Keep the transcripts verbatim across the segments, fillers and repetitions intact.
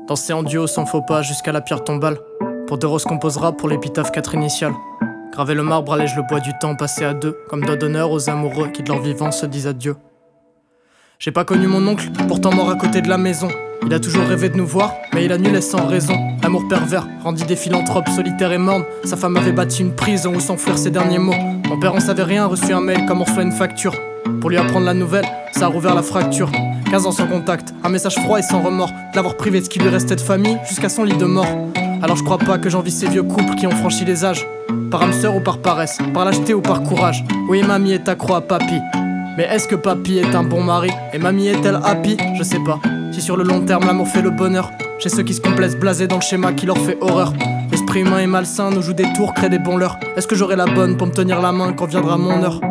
Danser en duo sans faux pas jusqu'à la pierre tombale. Pour deux roses composera pour l'épitaphe quatre initiales. Graver le marbre allège le poids du temps passé à deux, comme doigt d'honneur aux amoureux qui de leur vivant se disent adieu. J'ai pas connu mon oncle, pourtant mort à côté de la maison. Il a toujours rêvé de nous voir, mais il annulait sans raison. Amour pervers, rendit des philanthropes solitaires et mornes. Sa femme avait bâti une prison où s'enfuir ses derniers mots. Mon père en savait rien, reçu un mail comme on reçoit une facture. Pour lui apprendre la nouvelle, ça a rouvert la fracture. quinze ans sans contact, un message froid et sans remords, de l'avoir privé de ce qui lui restait de famille jusqu'à son lit de mort. Alors je crois pas que j'envie ces vieux couples qui ont franchi les âges. Par âme sœur ou par paresse, par lâcheté ou par courage. Oui, mamie est accro à papy, mais est-ce que papy est un bon mari? Et mamie est-elle happy? Je sais pas. Si sur le long terme l'amour fait le bonheur, chez ceux qui se complaisent blasés dans le schéma qui leur fait horreur. L'esprit humain est malsain, nous joue des tours, crée des bons leurres. Est-ce que j'aurai la bonne pour me tenir la main quand viendra mon heure?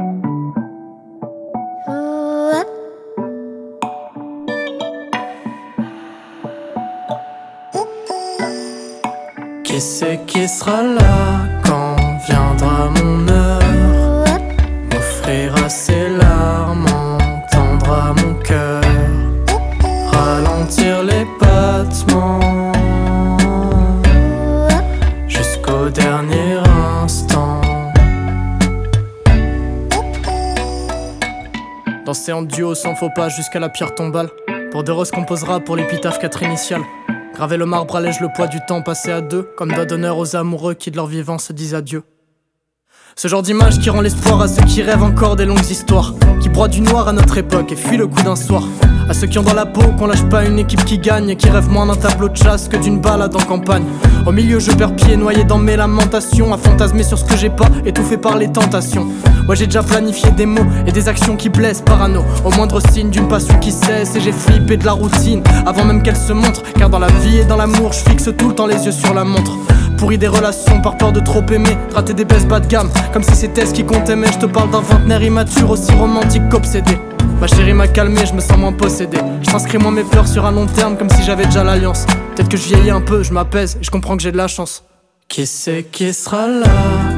Qui c'est qui sera là quand viendra mon heure? M'offrira ses larmes, entendra mon cœur, ralentir les battements jusqu'au dernier instant. Danser en duo sans faux pas jusqu'à la pierre tombale. Pour deux roses composera pour l'épitaphe quatre initiales. Graver le marbre allège le poids du temps passé à deux, comme doigt d'honneur aux amoureux qui de leur vivant se disent adieu. Ce genre d'image qui rend l'espoir à ceux qui rêvent encore des longues histoires, qui broient du noir à notre époque et fuient le coup d'un soir. À ceux qui ont dans la peau qu'on lâche pas une équipe qui gagne, et qui rêvent moins d'un tableau de chasse que d'une balade en campagne. Au milieu je perds pied, noyé dans mes lamentations, à fantasmer sur ce que j'ai pas, étouffé par les tentations. Moi j'ai déjà planifié des mots et des actions qui blessent, parano au moindre signe d'une passion qui cesse. Et j'ai flippé de la routine avant même qu'elle se montre, car dans la vie et dans l'amour je fixe tout le temps les yeux sur la montre. Pourri des relations par peur de trop aimer, rater des baisses bas de gamme, comme si c'était ce qui comptait. Mais je te parle d'un vingtenaire immature, aussi romantique qu'obsédé. Ma chérie m'a calmé, je me sens moins possédé. Je t'inscris moins mes pleurs sur un long terme, comme si j'avais déjà l'alliance. Peut-être que je vieillis un peu, je m'apaise et je comprends que j'ai de la chance. Qui c'est qui sera là